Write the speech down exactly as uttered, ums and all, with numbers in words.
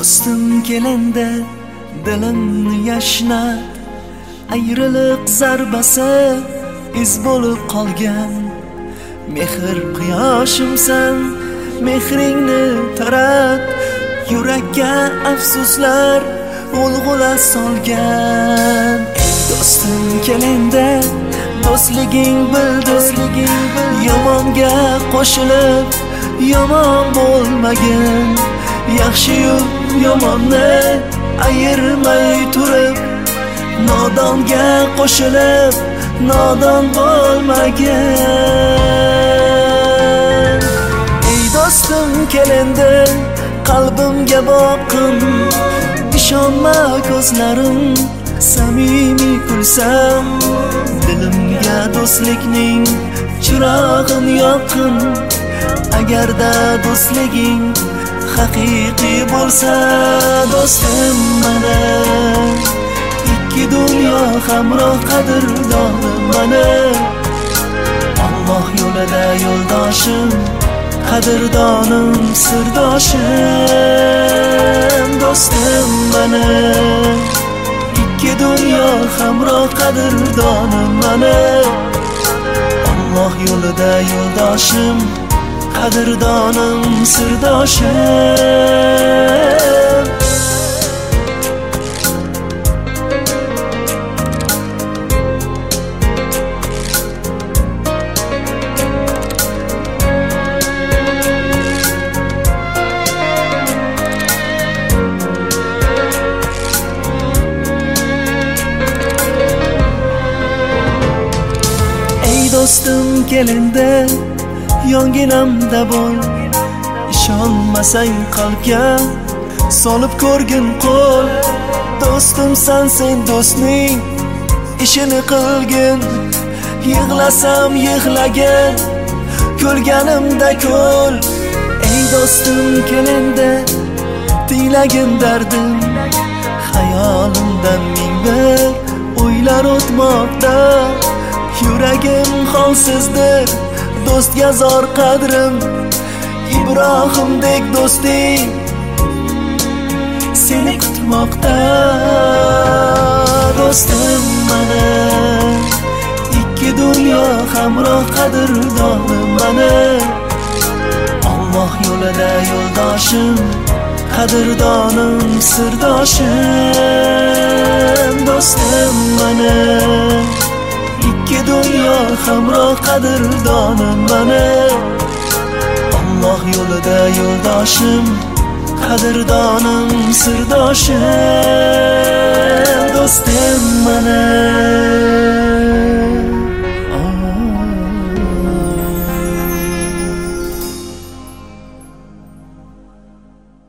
Do'stim kelindi dilimni yashnab, ayriliq zarbasi iz bo'lib qolgan. Mehr quyoshimsan, mehringni tarat, yurakka afsuslar g'ulg'ula solgan. Do'stim kelindi, do'stliging bildirliging yomonga qo'shilib yomon bo'lmagin. Yaxshi-yu yomonni ayirmay turib, nodonga qo'shilib nodon bo'lmagin. Ey do'stim kelindi, qalbimga boqin, ishonma ko'zlarim samimiy kulsam. Dilimga do'stlikning chirog'in yoqin, agarda do'stliging haqiqiy bo'lsa. Do'stim mana ikki dunyo hamroh qadrdonim mana, Alloh yo'lida yo'ldoshim, qadrdonim sirdoshim. Do'stim mana ikki dunyo hamroh qadrdonim mana, Alloh yo'lida yo'ldoshim, qadrdonim sirdoshim. Do'stim kelindi, yonginamda bo'l, ishonmasang qalbga solib ko'rgin qo'l. Do'stimsan sen, do'stning ishini qilgin, yig'lasam yig'lagin, ko'rganimda ko'l. Ey do'stim kelindi, tinglagin dardim, xayolimdan ming bir o'ylar o'tmoqda. Yuragim holsizdir, do'stga zor qadrim, Ibrohimdek do'sting seni kutmoqda. Do'stim mana ikki dunyo hamroh qadrdonim mana, Alloh yo'lida yo'ldoshim, qadrdonim sirdoshim. Do'stim mana ikki dunyo hamroh qadrdonim mana, Alloh yo'lida yo'ldoshim, qadrdonim sirdoshim. Do'stim mana